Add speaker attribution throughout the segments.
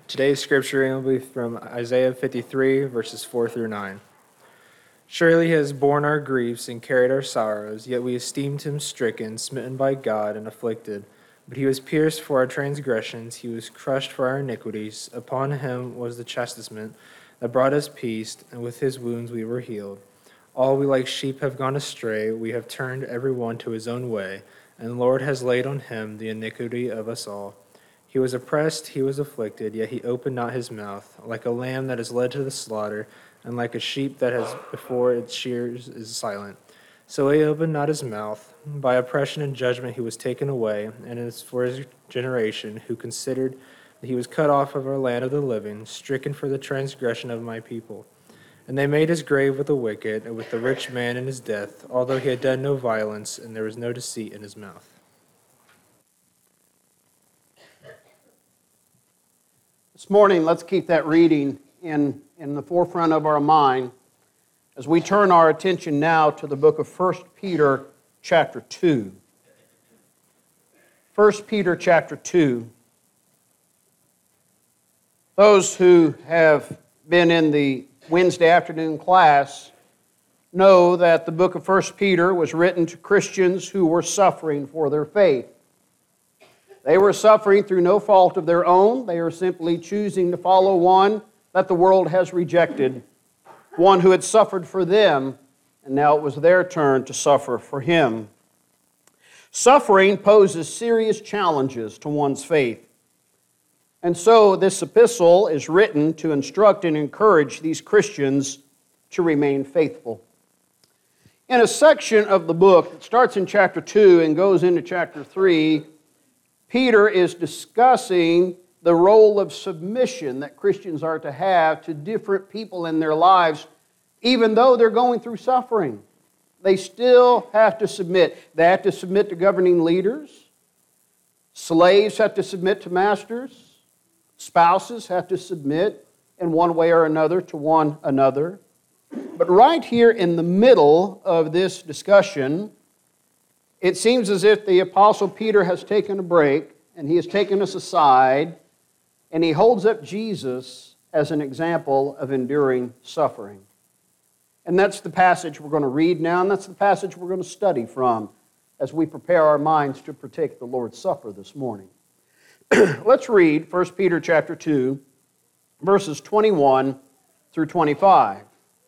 Speaker 1: Today's scripture reading will be from Isaiah 53, verses 4 through 9. Surely he has borne our griefs and carried our sorrows, yet we esteemed him stricken, smitten by God, and afflicted. But he was pierced for our transgressions, he was crushed for our iniquities. Upon him was the chastisement that brought us peace, and with his wounds we were healed. All we like sheep have gone astray, we have turned every one to his own way, and the Lord has laid on him the iniquity of us all. He was oppressed, he was afflicted, yet he opened not his mouth. Like a lamb that is led to the slaughter, and like a sheep that has before its shears is silent, so he opened not his mouth. By oppression and judgment he was taken away, and it is for his generation, who considered that he was cut off of our land of the living, stricken for the transgression of my people. And they made his grave with the wicked, and with the rich man in his death, although he had done no violence, and there was no deceit in his mouth.
Speaker 2: This morning, let's keep that reading in the forefront of our mind as we turn our attention now to the book of 1 Peter chapter 2. 1 Peter chapter 2. Those who have been in the Wednesday afternoon class know that the book of 1 Peter was written to Christians who were suffering for their faith. They were suffering through no fault of their own. They are simply choosing to follow one that the world has rejected, one who had suffered for them, and now it was their turn to suffer for him. Suffering poses serious challenges to one's faith. And so this epistle is written to instruct and encourage these Christians to remain faithful. In a section of the book that starts in chapter 2 and goes into chapter 3, Peter is discussing the role of submission that Christians are to have to different people in their lives, even though they're going through suffering. They still have to submit. They have to submit to governing leaders. Slaves have to submit to masters. Spouses have to submit in one way or another to one another. But right here in the middle of this discussion, it seems as if the Apostle Peter has taken a break and he has taken us aside and he holds up Jesus as an example of enduring suffering. And that's the passage we're going to read now, and that's the passage we're going to study from as we prepare our minds to partake the Lord's Supper this morning. Let's read 1 Peter chapter 2, verses 21 through 25.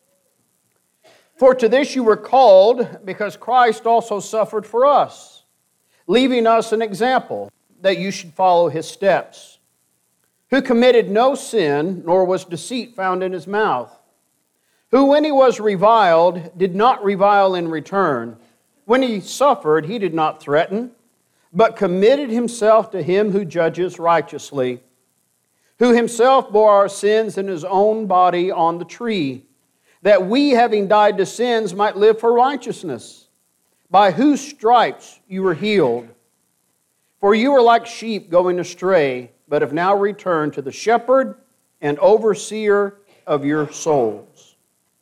Speaker 2: For to this you were called, because Christ also suffered for us, leaving us an example that you should follow his steps, who committed no sin, nor was deceit found in his mouth, who when he was reviled did not revile in return. When he suffered, he did not threaten, but committed himself to him who judges righteously, who himself bore our sins in his own body on the tree, that we, having died to sins, might live for righteousness, by whose stripes you were healed. For you were like sheep going astray, but have now returned to the shepherd and overseer of your souls.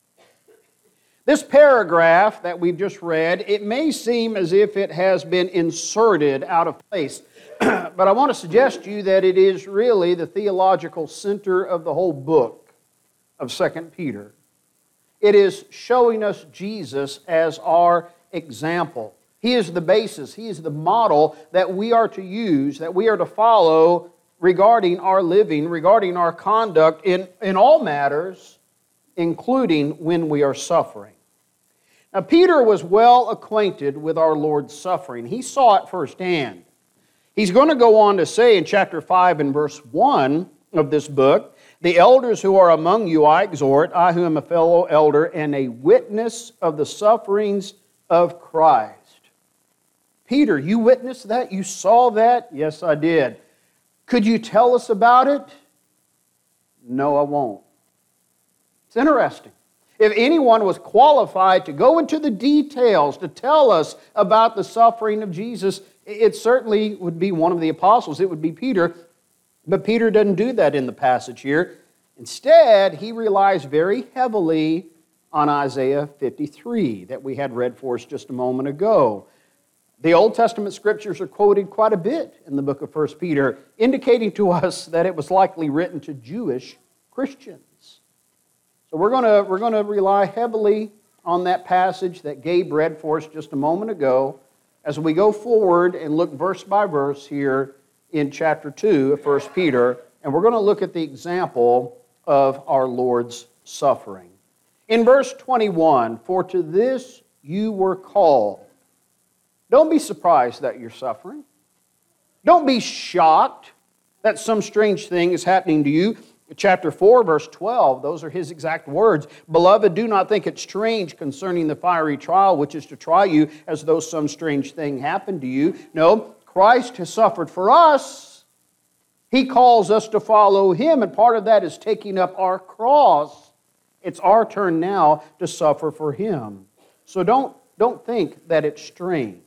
Speaker 2: This paragraph that we've just read, it may seem as if it has been inserted out of place, but I want to suggest to you that it is really the theological center of the whole book of 2 Peter. It is showing us Jesus as our example. He is the basis, he is the model that we are to use, that we are to follow regarding our living, regarding our conduct in all matters, including when we are suffering. Now, Peter was well acquainted with our Lord's suffering. He saw it firsthand. He's going to go on to say in chapter 5 and verse 1 of this book, the elders who are among you I exhort, I who am a fellow elder and a witness of the sufferings of Christ. Peter, you witnessed that? You saw that? Yes, I did. Could you tell us about it? No, I won't. It's interesting. If anyone was qualified to go into the details, to tell us about the suffering of Jesus, it certainly would be one of the apostles. It would be Peter. But Peter doesn't do that in the passage here. Instead, he relies very heavily on Isaiah 53 that we had read for us just a moment ago. The Old Testament scriptures are quoted quite a bit in the book of 1 Peter, indicating to us that it was likely written to Jewish Christians. So we're going to rely heavily on that passage that Gabe read for us just a moment ago as we go forward and look verse by verse here in chapter 2 of 1 Peter, and we're going to look at the example of our Lord's suffering. In verse 21, "For to this you were called." Don't be surprised that you're suffering. Don't be shocked that some strange thing is happening to you. Chapter 4, verse 12, those are his exact words. "Beloved, do not think it strange concerning the fiery trial which is to try you as though some strange thing happened to you. No, Christ has suffered for us. He calls us to follow Him, and part of that is taking up our cross. It's our turn now to suffer for Him. So don't think that it's strange.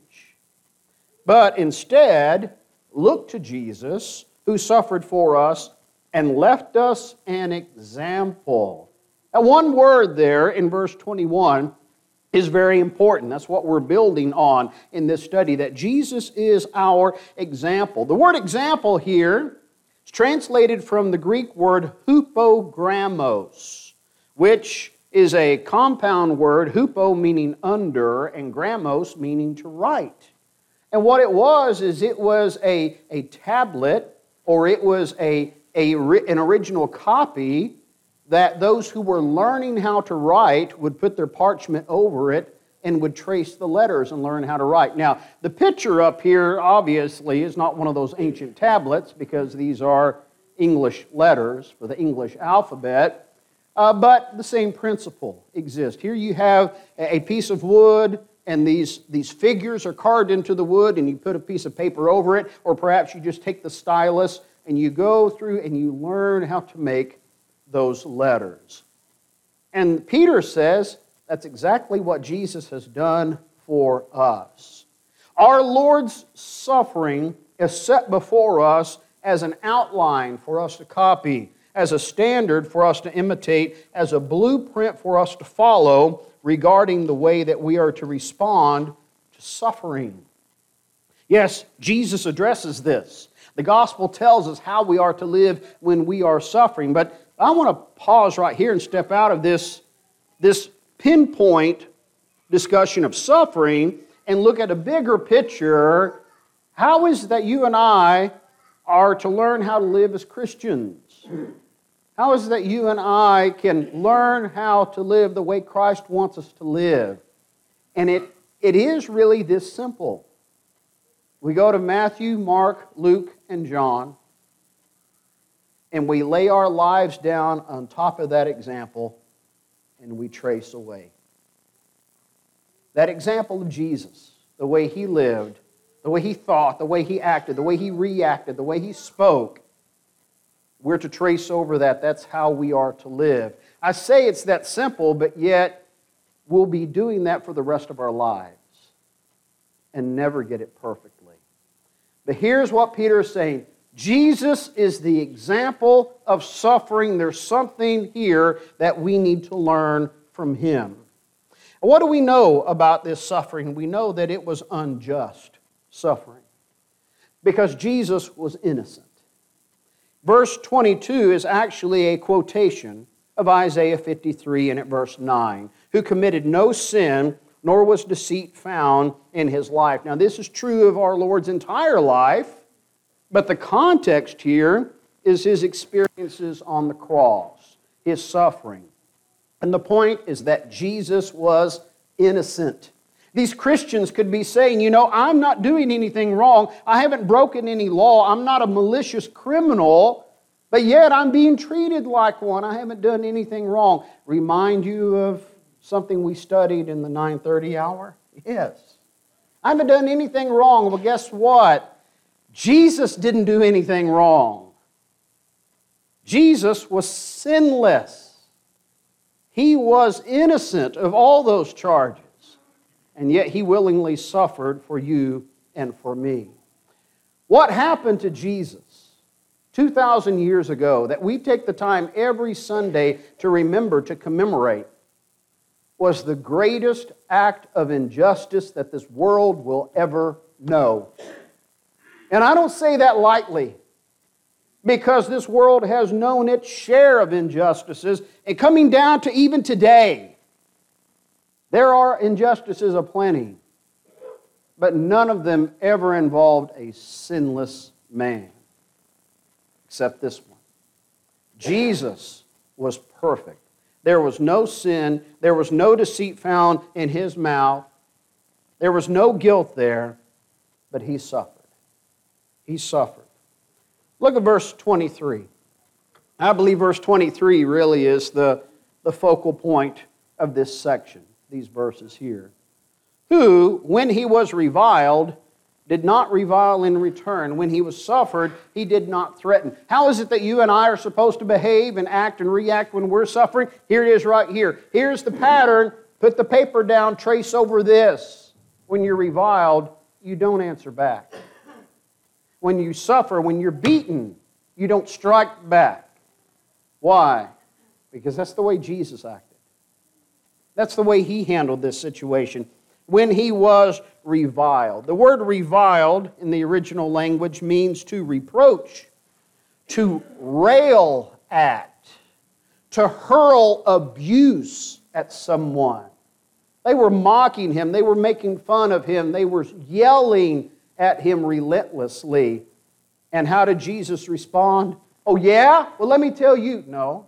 Speaker 2: But instead, look to Jesus, who suffered for us and left us an example." Now, one word there in verse 21 is very important. That's what we're building on in this study, that Jesus is our example. The word example here is translated from the Greek word hupogrammos, which is a compound word, hupo meaning under, and grammos meaning to write. And what it was is it was a tablet, or it was an original copy that those who were learning how to write would put their parchment over it and would trace the letters and learn how to write. Now, the picture up here obviously is not one of those ancient tablets because these are English letters for the English alphabet, but the same principle exists. Here you have a piece of wood, and these figures are carved into the wood, and you put a piece of paper over it, or perhaps you just take the stylus and you go through and you learn how to make those letters. And Peter says that's exactly what Jesus has done for us. Our Lord's suffering is set before us as an outline for us to copy, as a standard for us to imitate, as a blueprint for us to follow regarding the way that we are to respond to suffering. Yes, Jesus addresses this. The gospel tells us how we are to live when we are suffering. But I want to pause right here and step out of this pinpoint discussion of suffering and look at a bigger picture. How is it that you and I are to learn how to live as Christians? How is it that you and I can learn how to live the way Christ wants us to live? And it is really this simple. We go to Matthew, Mark, Luke, and John, and we lay our lives down on top of that example, and we trace away. That example of Jesus, the way He lived, the way He thought, the way He acted, the way He reacted, the way He spoke, we're to trace over that. That's how we are to live. I say it's that simple, but yet we'll be doing that for the rest of our lives and never get it perfectly. But here's what Peter is saying. Jesus is the example of suffering. There's something here that we need to learn from Him. What do we know about this suffering? We know that it was unjust suffering because Jesus was innocent. Verse 22 is actually a quotation of Isaiah 53 and at verse 9, "Who committed no sin, nor was deceit found in His life." Now this is true of our Lord's entire life, but the context here is His experiences on the cross, His suffering. And the point is that Jesus was innocent. These Christians could be saying, I'm not doing anything wrong. I haven't broken any law. I'm not a malicious criminal, but yet I'm being treated like one. I haven't done anything wrong. Remind you of something we studied in the 9:30 hour? Yes. I haven't done anything wrong. Well, guess what? Jesus didn't do anything wrong. Jesus was sinless. He was innocent of all those charges. And yet He willingly suffered for you and for me. What happened to Jesus 2,000 years ago that we take the time every Sunday to remember, to commemorate, was the greatest act of injustice that this world will ever know. And I don't say that lightly, because this world has known its share of injustices, and coming down to even today, there are injustices aplenty, but none of them ever involved a sinless man, except this one. Jesus was perfect. There was no sin, there was no deceit found in his mouth, there was no guilt there, but he suffered. He suffered. Look at verse 23. I believe verse 23 really is the focal point of this section, these verses here. Who, when he was reviled, did not revile in return. When he was suffered, he did not threaten. How is it that you and I are supposed to behave and act and react when we're suffering? Here it is right here. Here's the pattern. Put the paper down, trace over this. When you're reviled, you don't answer back. When you suffer, when you're beaten, you don't strike back. Why? Because that's the way Jesus acted. That's the way he handled this situation. When he was reviled. The word reviled in the original language means to reproach, to rail at, to hurl abuse at someone. They were mocking him. They were making fun of him. They were yelling at him relentlessly. And how did Jesus respond? Oh yeah? Well, let me tell you. No.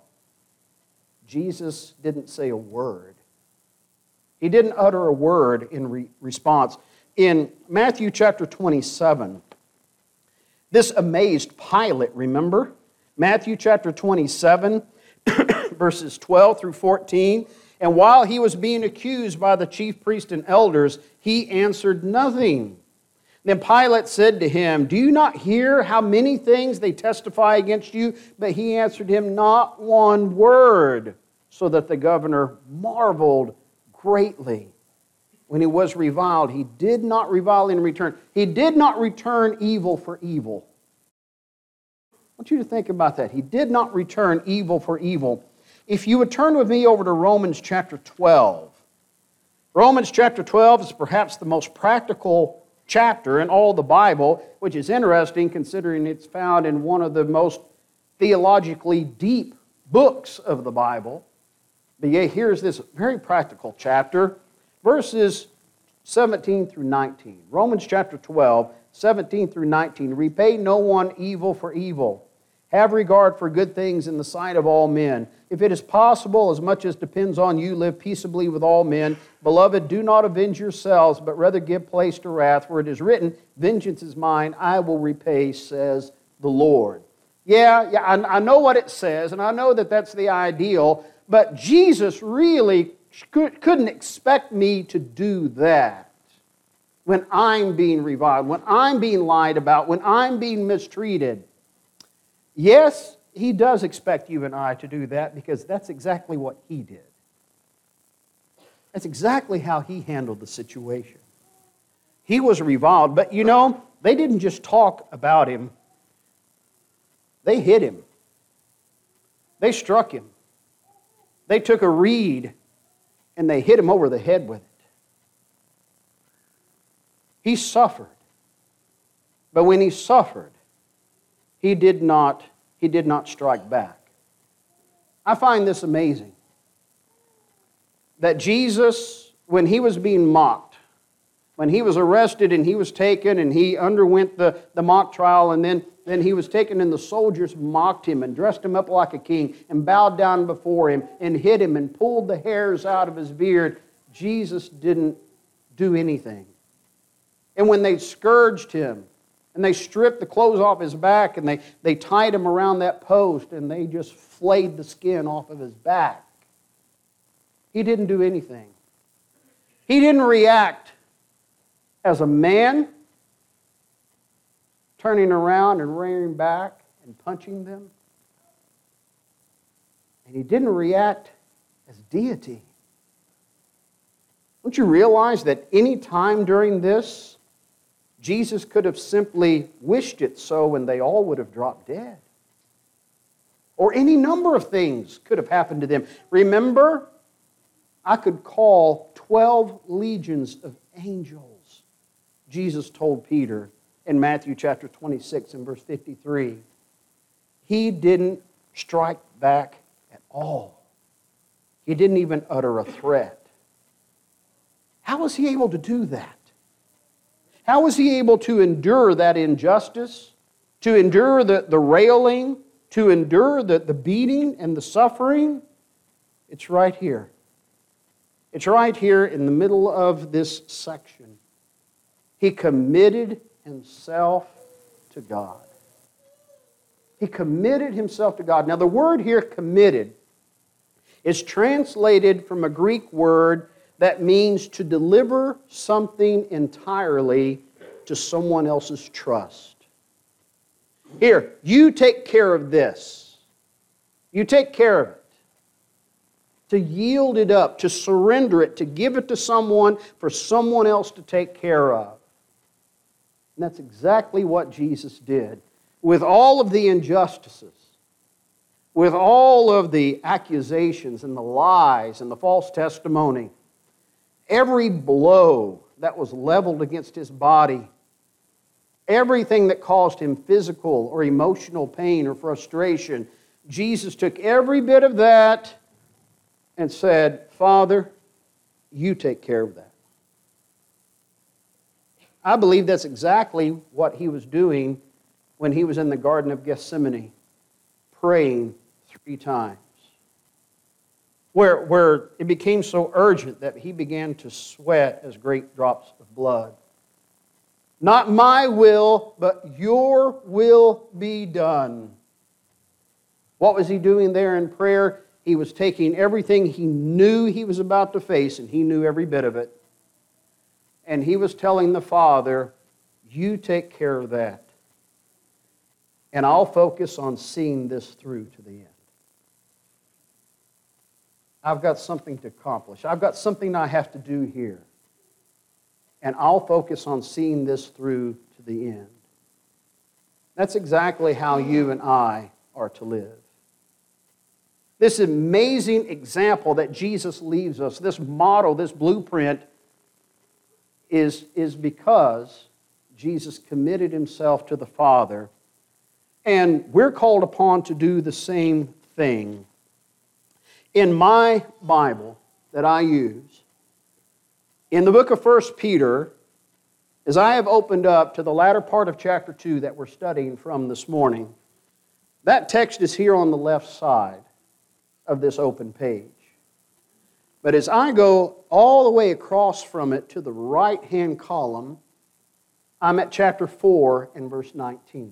Speaker 2: Jesus didn't say a word. He didn't utter a word in response. In Matthew chapter 27, this amazed Pilate, remember? Matthew chapter 27, verses 12 through 14. And while he was being accused by the chief priests and elders, he answered nothing. Then Pilate said to him, "Do you not hear how many things they testify against you?" But he answered him not one word, so that the governor marveled greatly. When he was reviled, he did not revile in return. He did not return evil for evil. I want you to think about that. He did not return evil for evil. If you would turn with me over to Romans chapter 12. Romans chapter 12 is perhaps the most practical chapter in all the Bible, which is interesting considering it's found in one of the most theologically deep books of the Bible. But yeah, here's this very practical chapter, verses 17 through 19. Romans chapter 12, 17 through 19. Repay no one evil for evil. Have regard for good things in the sight of all men. If it is possible, as much as depends on you, live peaceably with all men. Beloved, do not avenge yourselves, but rather give place to wrath, for it is written, "Vengeance is mine, I will repay, says the Lord." Yeah, I know what it says, and I know that that's the ideal, but Jesus really couldn't expect me to do that when I'm being reviled, when I'm being lied about, when I'm being mistreated. Yes, he does expect you and I to do that because that's exactly what he did. That's exactly how he handled the situation. He was reviled, but you know, they didn't just talk about him. They hit him. They struck him. They took a reed and they hit him over the head with it. He suffered. But when he suffered, he did not strike back. I find this amazing. That Jesus, when he was being mocked, when he was arrested and he was taken and he underwent the mock trial, and then he was taken and the soldiers mocked him and dressed him up like a king and bowed down before him and hit him and pulled the hairs out of his beard, Jesus didn't do anything. And when they scourged him and they stripped the clothes off his back and they tied him around that post and they just flayed the skin off of his back, he didn't do anything. He didn't react as a man, turning around and rearing back and punching them. And he didn't react as deity. Don't you realize that any time during this, Jesus could have simply wished it so and they all would have dropped dead? Or any number of things could have happened to them. Remember, I could call 12 legions of angels, Jesus told Peter in Matthew chapter 26 and verse 53. He didn't strike back at all. He didn't even utter a threat. How was he able to do that? How was he able to endure that injustice, to endure the railing, to endure the beating and the suffering? It's right here. It's right here in the middle of this section. He committed himself to God. He committed himself to God. Now the word here, committed, is translated from a Greek word that means to deliver something entirely to someone else's trust. Here, you take care of this. You take care of it. To yield it up, to surrender it, to give it to someone for someone else to take care of. And that's exactly what Jesus did. With all of the injustices, with all of the accusations and the lies and the false testimony, every blow that was leveled against his body, everything that caused him physical or emotional pain or frustration, Jesus took every bit of that and said, Father, you take care of that. I believe that's exactly what he was doing when he was in the Garden of Gethsemane, praying 3 times. Where it became so urgent that he began to sweat as great drops of blood. Not my will, but your will be done. What was he doing there in prayer? He was taking everything he knew he was about to face, and he knew every bit of it. And he was telling the Father, you take care of that. And I'll focus on seeing this through to the end. I've got something to accomplish. I've got something I have to do here. And I'll focus on seeing this through to the end. That's exactly how you and I are to live. This amazing example that Jesus leaves us, this model, this blueprint, is because Jesus committed himself to the Father. And we're called upon to do the same thing. In my Bible that I use, in the book of 1 Peter, as I have opened up to the latter part of chapter 2 that we're studying from this morning, that text is here on the left side of this open page. But as I go all the way across from it to the right-hand column, I'm at chapter 4 and verse 19.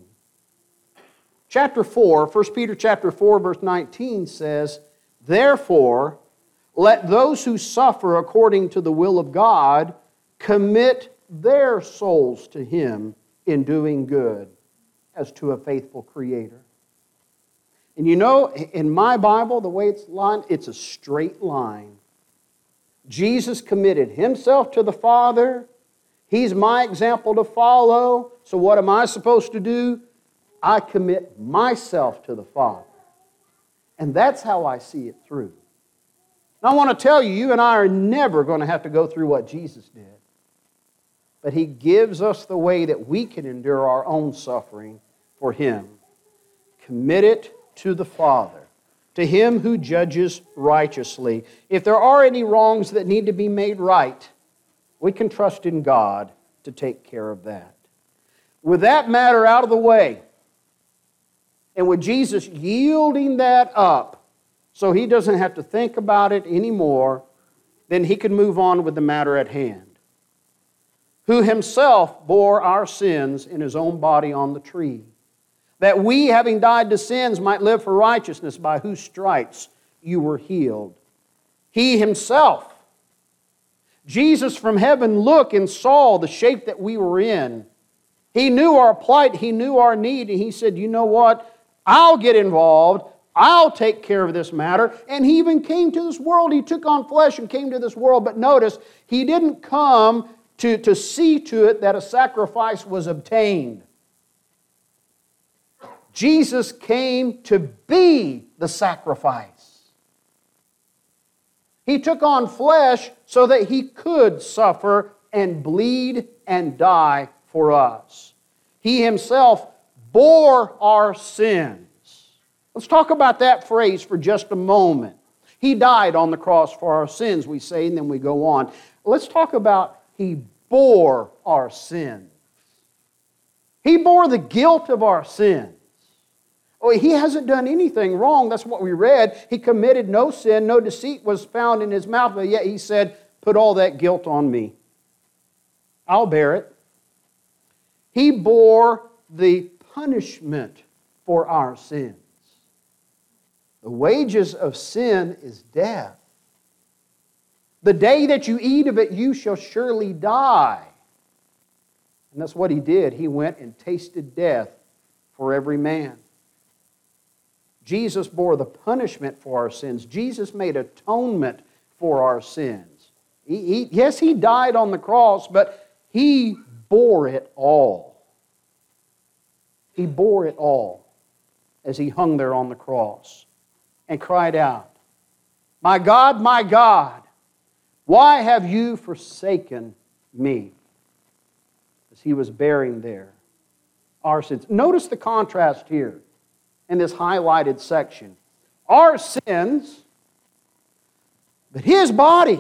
Speaker 2: Chapter 4, 1 Peter chapter 4, verse 19 says, therefore, let those who suffer according to the will of God commit their souls to Him in doing good, as to a faithful Creator. And you know, in my Bible, the way it's lined, it's a straight line. Jesus committed Himself to the Father. He's my example to follow. So what am I supposed to do? I commit myself to the Father. And that's how I see it through. And I want to tell you, you and I are never going to have to go through what Jesus did. But He gives us the way that we can endure our own suffering for Him. Commit it to the Father, to Him who judges righteously. If there are any wrongs that need to be made right, we can trust in God to take care of that. With that matter out of the way, and with Jesus yielding that up so He doesn't have to think about it anymore, then He can move on with the matter at hand. Who Himself bore our sins in His own body on the tree, that we, having died to sins, might live for righteousness, by whose stripes you were healed. He Himself, Jesus from heaven, looked and saw the shape that we were in. He knew our plight, He knew our need, and He said, you know what? I'll get involved. I'll take care of this matter. And He even came to this world. He took on flesh and came to this world. But notice, He didn't come to see to it that a sacrifice was obtained. Jesus came to be the sacrifice. He took on flesh so that He could suffer and bleed and die for us. He Himself bore our sins. Let's talk about that phrase for just a moment. He died on the cross for our sins, we say, and then we go on. Let's talk about He bore our sins. He bore the guilt of our sins. Oh, He hasn't done anything wrong. That's what we read. He committed no sin. No deceit was found in His mouth. But yet He said, put all that guilt on me. I'll bear it. He bore the punishment for our sins. The wages of sin is death. The day that you eat of it, you shall surely die. And that's what He did. He went and tasted death for every man. Jesus bore the punishment for our sins. Jesus made atonement for our sins. Yes, He died on the cross, but He bore it all. He bore it all as He hung there on the cross and cried out, my God, why have you forsaken me? As He was bearing there our sins. Notice the contrast here in this highlighted section. Our sins, but His body.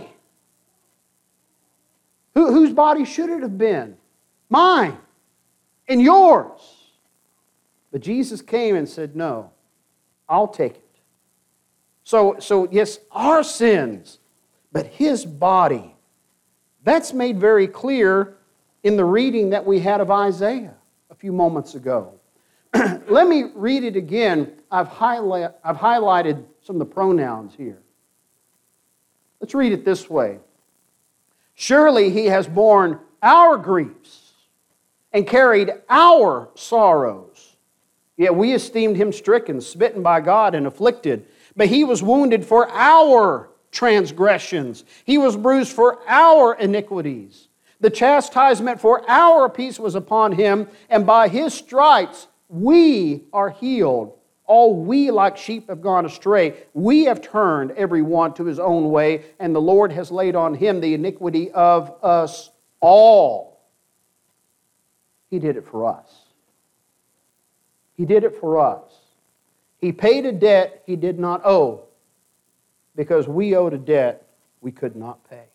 Speaker 2: Whose body should it have been? Mine and yours. But Jesus came and said, no, I'll take it. So yes, our sins, but His body. That's made very clear in the reading that we had of Isaiah a few moments ago. Let me read it again. I've highlighted some of the pronouns here. Let's read it this way. Surely He has borne our griefs and carried our sorrows. Yet we esteemed Him stricken, smitten by God, and afflicted. But He was wounded for our transgressions. He was bruised for our iniquities. The chastisement for our peace was upon Him, and by His stripes we are healed. All we like sheep have gone astray. We have turned every one to his own way, and the Lord has laid on Him the iniquity of us all. He did it for us. He did it for us. He paid a debt He did not owe, because we owed a debt we could not pay.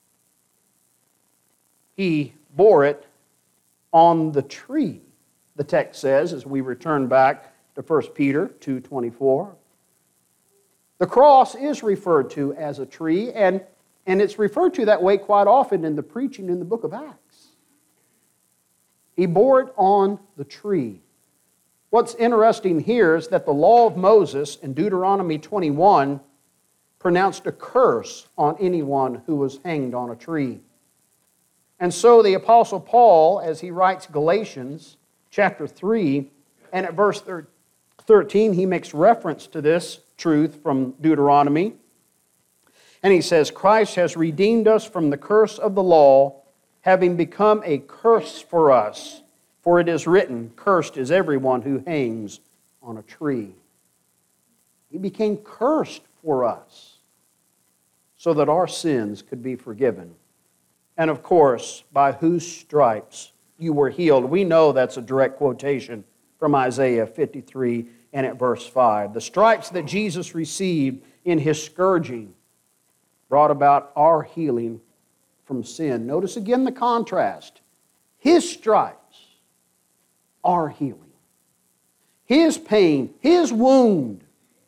Speaker 2: He bore it on the tree, the text says, as we return back to 1 Peter 2:24. The cross is referred to as a tree, and it's referred to that way quite often in the preaching in the book of Acts. He bore it on the tree. What's interesting here is that the law of Moses in Deuteronomy 21 pronounced a curse on anyone who was hanged on a tree. And so the Apostle Paul, as he writes Galatians chapter 3, and at verse 13, he makes reference to this truth from Deuteronomy. And he says, Christ has redeemed us from the curse of the law, having become a curse for us. For it is written, cursed is everyone who hangs on a tree. He became cursed for us so that our sins could be forgiven. And of course, by whose stripes you were healed. We know that's a direct quotation from Isaiah 53 and at verse 5. The stripes that Jesus received in His scourging brought about our healing from sin. Notice again the contrast. His stripes, our healing. His pain, His wound,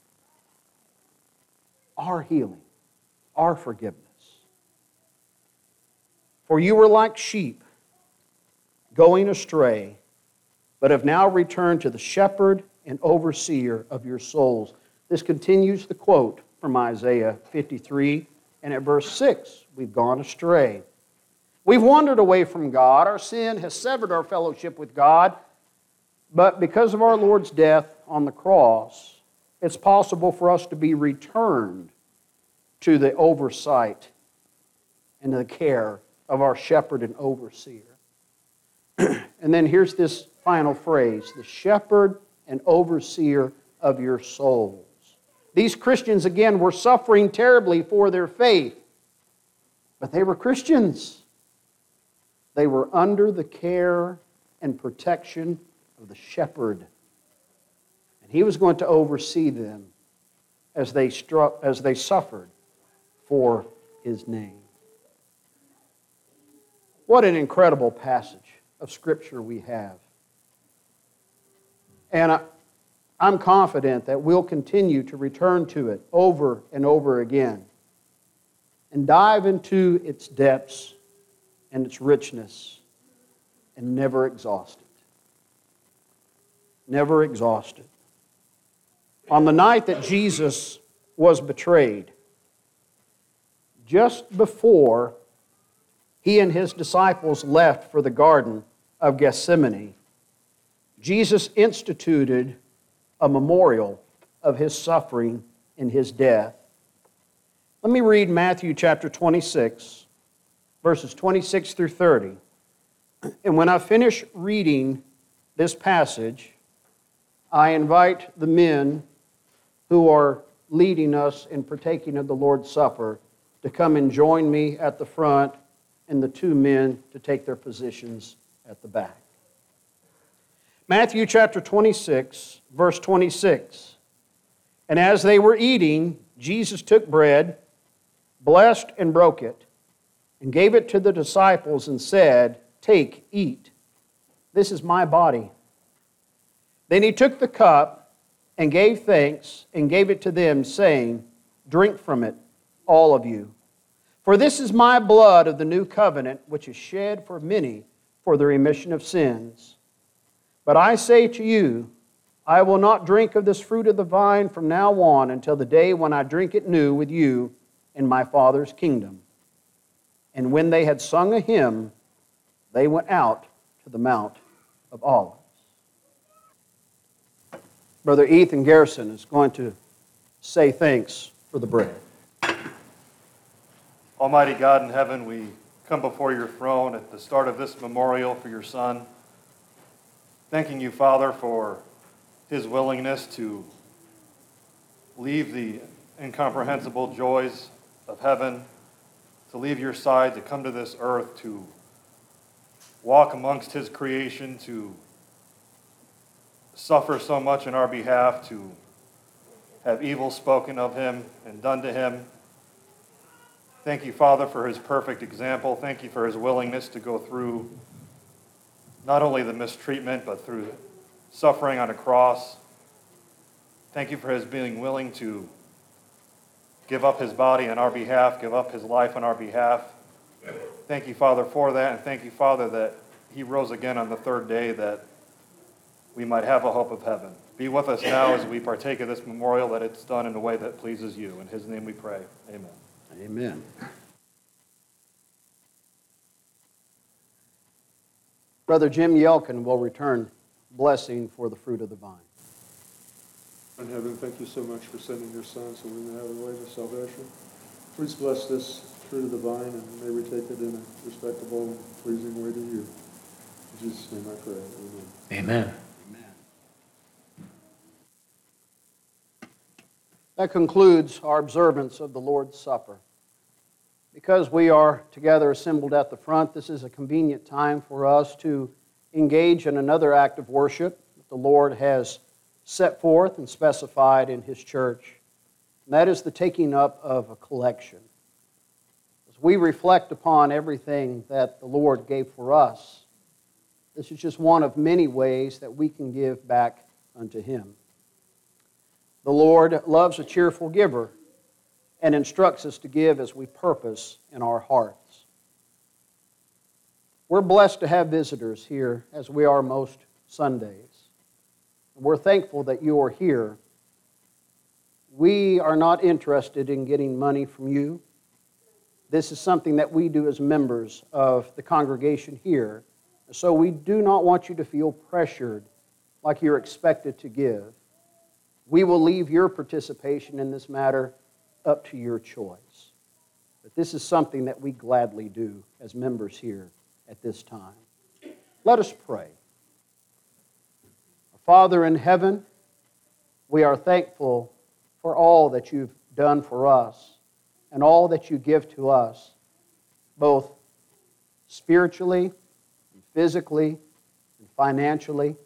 Speaker 2: our healing, our forgiveness. For you were like sheep going astray, but have now returned to the shepherd and overseer of your souls. This continues the quote from Isaiah 53 and at verse 6. We've gone astray. We've wandered away from God. Our sin has severed our fellowship with God. But because of our Lord's death on the cross, it's possible for us to be returned to the oversight and the care of our shepherd and overseer. And then here's this final phrase, the shepherd and overseer of your souls. These Christians, again, were suffering terribly for their faith. But they were Christians. They were under the care and protection of the shepherd. And he was going to oversee them as they suffered for his name. What an incredible passage of Scripture we have. And I'm confident that we'll continue to return to it over and over again and dive into its depths and its richness and never exhaust it. Never exhaust it. On the night that Jesus was betrayed, just before he and his disciples left for the Garden of Gethsemane, Jesus instituted a memorial of his suffering and his death. Let me read Matthew chapter 26, verses 26 through 30. And when I finish reading this passage, I invite the men who are leading us in partaking of the Lord's Supper to come and join me at the front, and the two men to take their positions at the back. Matthew chapter 26, verse 26. And as they were eating, Jesus took bread, blessed and broke it, and gave it to the disciples and said, "Take, eat. This is my body." Then he took the cup and gave thanks and gave it to them, saying, "Drink from it, all of you. For this is my blood of the new covenant, which is shed for many for the remission of sins. But I say to you, I will not drink of this fruit of the vine from now on until the day when I drink it new with you in my Father's kingdom." And when they had sung a hymn, they went out to the Mount of Olives. Brother Ethan Garrison is going to say thanks for the bread.
Speaker 3: Almighty God in heaven, we come before your throne at the start of this memorial for your Son, thanking you, Father, for his willingness to leave the incomprehensible joys of heaven, to leave your side, to come to this earth, to walk amongst his creation, to suffer so much in our behalf, to have evil spoken of him and done to him. Thank you, Father, for his perfect example. Thank you for his willingness to go through not only the mistreatment, but through suffering on a cross. Thank you for his being willing to give up his body on our behalf, give up his life on our behalf. Thank you, Father, for that, and thank you, Father, that he rose again on the third day that we might have a hope of heaven. Be with us now as we partake of this memorial, that it's done in a way that pleases you. In his name we pray. Amen.
Speaker 2: Amen. Brother Jim Yelkin will return blessing for the fruit of the vine.
Speaker 4: In heaven, thank you so much for sending your Son so we may have a way to salvation. Please bless this fruit of the vine, and may we take it in a respectable and pleasing way to you. In Jesus' name I pray. Amen.
Speaker 1: Amen.
Speaker 2: That concludes our observance of the Lord's Supper. Because we are together assembled at the front, this is a convenient time for us to engage in another act of worship that the Lord has set forth and specified in His church. And that is the taking up of a collection. As we reflect upon everything that the Lord gave for us, this is just one of many ways that we can give back unto Him. The Lord loves a cheerful giver and instructs us to give as we purpose in our hearts. We're blessed to have visitors here, as we are most Sundays. We're thankful that you are here. We are not interested in getting money from you. This is something that we do as members of the congregation here. So we do not want you to feel pressured like you're expected to give. We will leave your participation in this matter up to your choice. But this is something that we gladly do as members here at this time. Let us pray. Our Father in heaven, we are thankful for all that you've done for us and all that you give to us, both spiritually, and physically, and financially.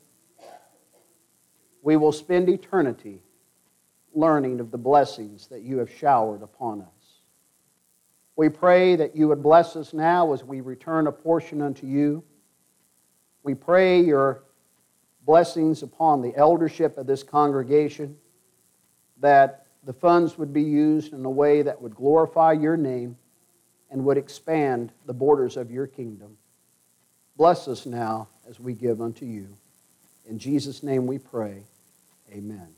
Speaker 2: We will spend eternity learning of the blessings that you have showered upon us. We pray that you would bless us now as we return a portion unto you. We pray your blessings upon the eldership of this congregation, that the funds would be used in a way that would glorify your name and would expand the borders of your kingdom. Bless us now as we give unto you. In Jesus' name we pray. Amen.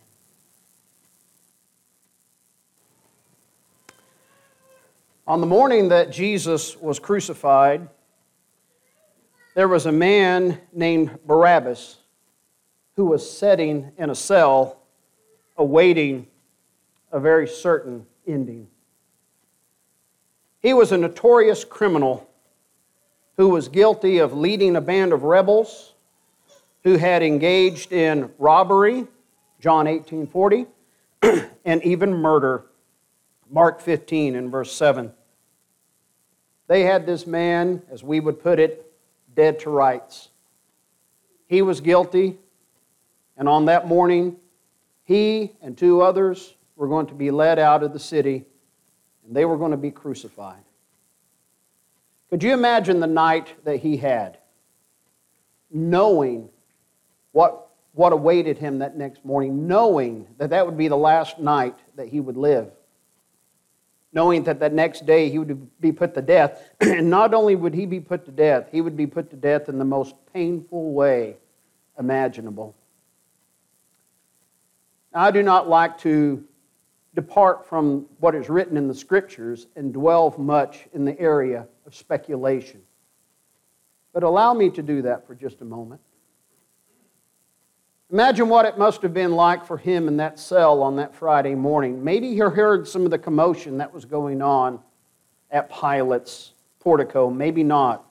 Speaker 2: On the morning that Jesus was crucified, there was a man named Barabbas who was sitting in a cell awaiting a very certain ending. He was a notorious criminal who was guilty of leading a band of rebels, who had engaged in robbery, John 18:40, and even murder, Mark 15 and verse 7. They had this man, as we would put it, dead to rights. He was guilty, and on that morning, he and two others were going to be led out of the city, and they were going to be crucified. Could you imagine the night that he had, knowing what awaited him that next morning, knowing that that would be the last night that he would live, knowing that that next day he would be put to death, and not only would he be put to death, he would be put to death in the most painful way imaginable. Now, I do not like to depart from what is written in the Scriptures and dwell much in the area of speculation. But allow me to do that for just a moment. Imagine what it must have been like for him in that cell on that Friday morning. Maybe he heard some of the commotion that was going on at Pilate's portico, maybe not.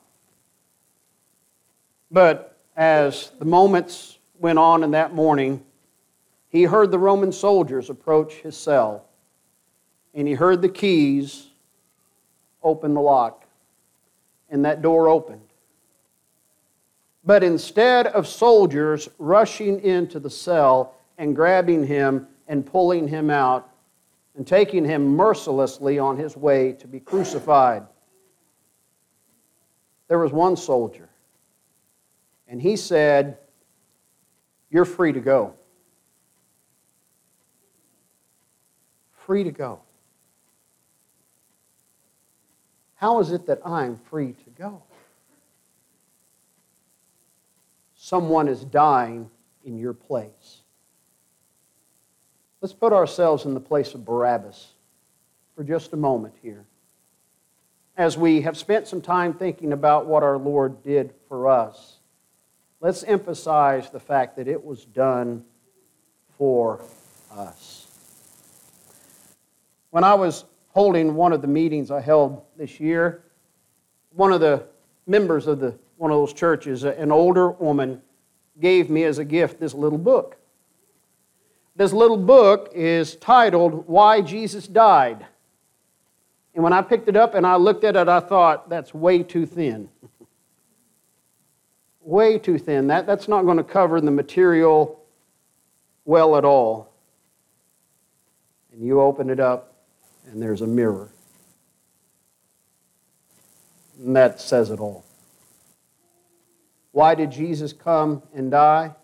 Speaker 2: But as the moments went on in that morning, he heard the Roman soldiers approach his cell, and he heard the keys open the lock, and that door opened. But instead of soldiers rushing into the cell and grabbing him and pulling him out and taking him mercilessly on his way to be crucified, there was one soldier, and he said, "You're free to go." Free to go. How is it that I'm free to go? Someone is dying in your place. Let's put ourselves in the place of Barabbas for just a moment here. As we have spent some time thinking about what our Lord did for us, let's emphasize the fact that it was done for us. When I was holding one of the meetings I held this year, one of the members of one of those churches, an older woman, gave me as a gift this little book. This little book is titled, "Why Jesus Died." And when I picked it up and I looked at it, I thought, that's way too thin. Way too thin. That's not going to cover the material well at all. And you open it up, and there's a mirror. And that says it all. Why did Jesus come and die?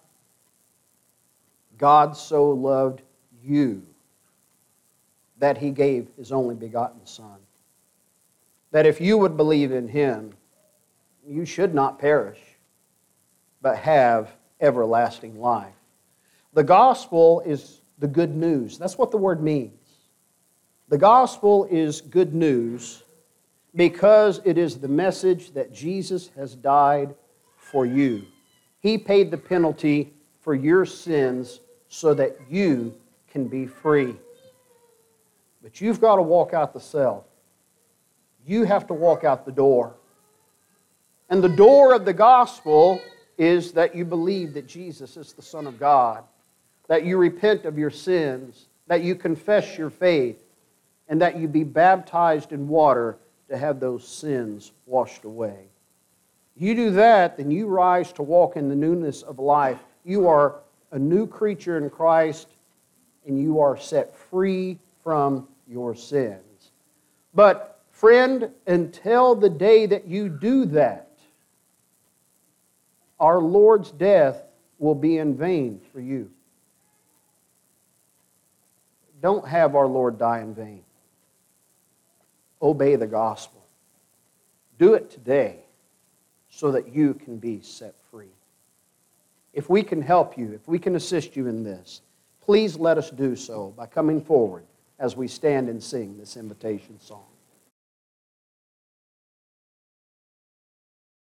Speaker 2: God so loved you that He gave His only begotten Son. That if you would believe in Him, you should not perish, but have everlasting life. The gospel is the good news. That's what the word means. The gospel is good news because it is the message that Jesus has died for you. He paid the penalty for your sins so that you can be free. But you've got to walk out the cell. You have to walk out the door. And the door of the gospel is that you believe that Jesus is the Son of God, that you repent of your sins, that you confess your faith, and that you be baptized in water to have those sins washed away. You do that, then you rise to walk in the newness of life. You are a new creature in Christ, and you are set free from your sins. But, friend, until the day that you do that, our Lord's death will be in vain for you. Don't have our Lord die in vain. Obey the gospel. Do it today so that you can be set free. If we can help you, if we can assist you in this, please let us do so by coming forward as we stand and sing this invitation song.